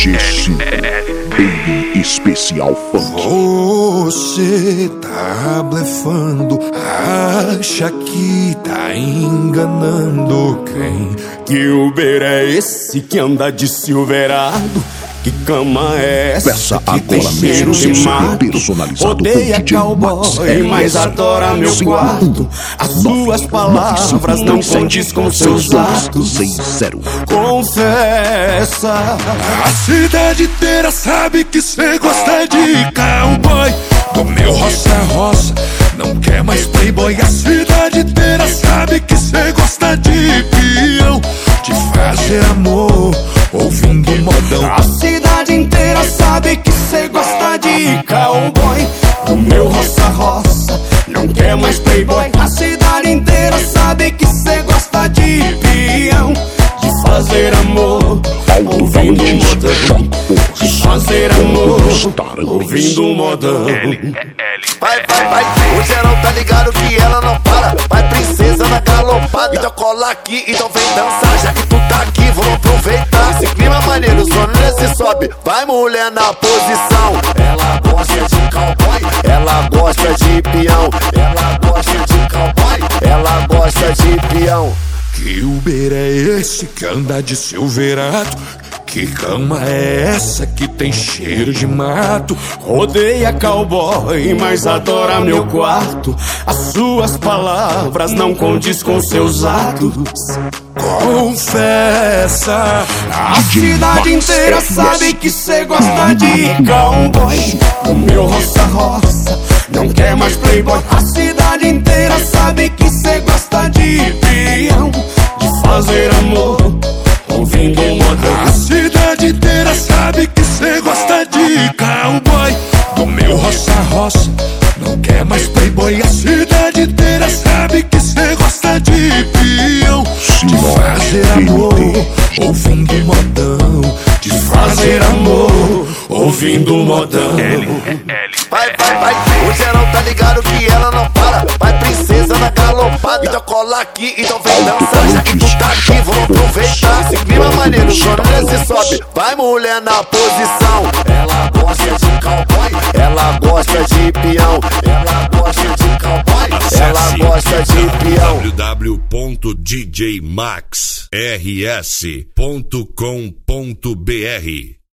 GC Baby Especial Funk. Você tá blefando, acha que tá enganando quem? Que Uber é esse que anda de Silverado? Que cama é essa? Peça que agora tem cheiro mesmo de seu mato? personalizado Odeia com DJ cowboy, Max, mas adora meu quarto. As suas palavras não condiz com seus atos. Confessa. A cidade inteira sabe que cê gosta de cowboy. Do meu roça-roça, não quer mais playboy. A cidade inteira sabe que cê gosta de peão, de fazer amor, ouvindo modão. A cidade inteira sabe que cê gosta de cowboy. Do meu roça-roça, não quer mais playboy. A cidade inteira sabe que cê gosta de peão, de fazer amor, ouvindo modão. De fazer amor, ouvindo modão. Vai, o geral tá ligado que ela não para. Vai, princesa na galopada. Então cola aqui, então vem dançar. Já que tu tá aqui, vamos aproveitar. Esse clima maneiro, só nesse sobe. Vai, mulher na posição. Ela gosta de cowboy, ela gosta de peão. Ela gosta de cowboy, ela gosta de peão. Que Uber é esse que anda de Silverado? Que cama é essa que tem cheiro de mato? Odeia cowboy, mas adora meu quarto. As suas palavras não condiz com seus atos. Confessa. A cidade inteira sabe que cê gosta de cowboy. O meu roça-roça não quer mais playboy. A cidade inteira sabe que cê gosta de peão, de fazer amor, ouvindo modão. A cidade inteira sabe que cê gosta de cowboy. Do meu roça-roça, não quer mais playboy. A cidade inteira sabe que cê gosta de peão, de fazer amor, ouvindo modão. De fazer amor, ouvindo modão. Vai, o geral tá ligado que ela não para. Vai, princesa na galopada. Então cola aqui, então vem dançar. Já que tu tá aqui, vamos aproveitar. Esse clima maneiro, só nesse sobe. Vai, mulher na posição. Ela gosta de cowboy, ela gosta de peão. Ela gosta de cowboy, ela gosta de peão. www.djmaxrs.com.br